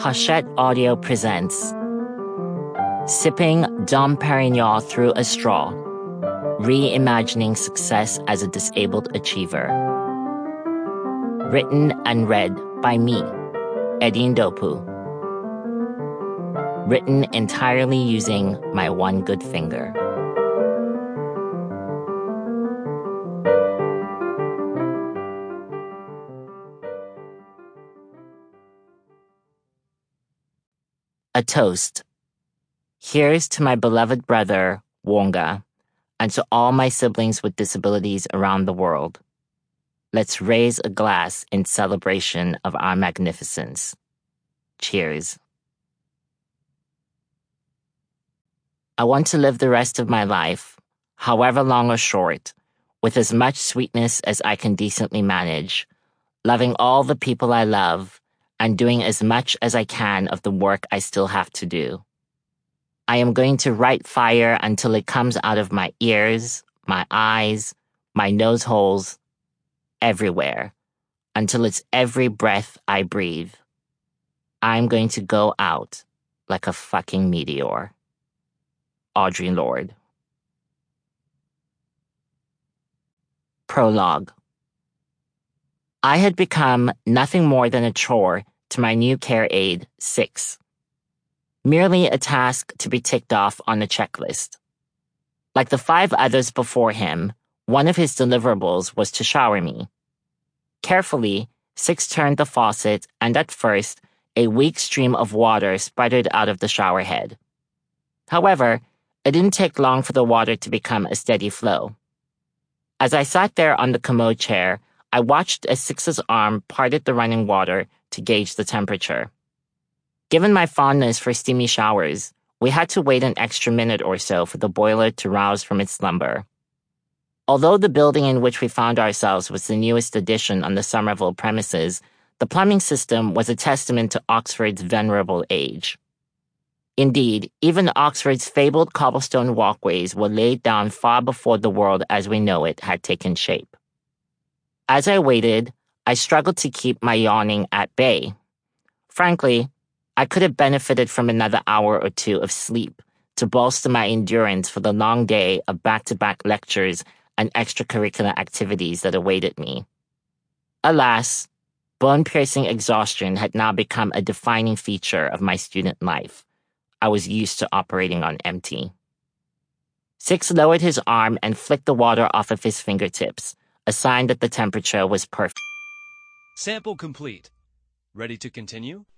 Hachette Audio presents Sipping Dom Perignon Through a Straw, Reimagining Success as a Disabled Achiever. Written and read by me, Eddie Ndopu. Written entirely using my one good finger. A toast. Here's to my beloved brother, Wonga, and to all my siblings with disabilities around the world. Let's raise a glass in celebration of our magnificence. Cheers. I want to live the rest of my life, however long or short, with as much sweetness as I can decently manage, loving all the people I love, and doing as much as I can of the work I still have to do. I am going to write fire until it comes out of my ears, my eyes, my nose holes, everywhere, until it's every breath I breathe. I'm going to go out like a fucking meteor. Audre Lorde. Prologue. I had become nothing more than a chore to my new care aide, Six. Merely a task to be ticked off on a checklist. Like the 5 others before him, one of his deliverables was to shower me. Carefully, Six turned the faucet, and at first, a weak stream of water sputtered out of the shower head. However, it didn't take long for the water to become a steady flow. As I sat there on the commode chair, I watched as Six's arm parted the running water to gauge the temperature. Given my fondness for steamy showers, we had to wait an extra minute or so for the boiler to rouse from its slumber. Although the building in which we found ourselves was the newest addition on the Somerville premises, the plumbing system was a testament to Oxford's venerable age. Indeed, even Oxford's fabled cobblestone walkways were laid down far before the world as we know it had taken shape. As I waited, I struggled to keep my yawning at bay. Frankly, I could have benefited from another hour or 2 of sleep to bolster my endurance for the long day of back-to-back lectures and extracurricular activities that awaited me. Alas, bone-piercing exhaustion had now become a defining feature of my student life. I was used to operating on empty. Six lowered his arm and flicked the water off of his fingertips, a sign that the temperature was perfect. Sample complete. Ready to continue?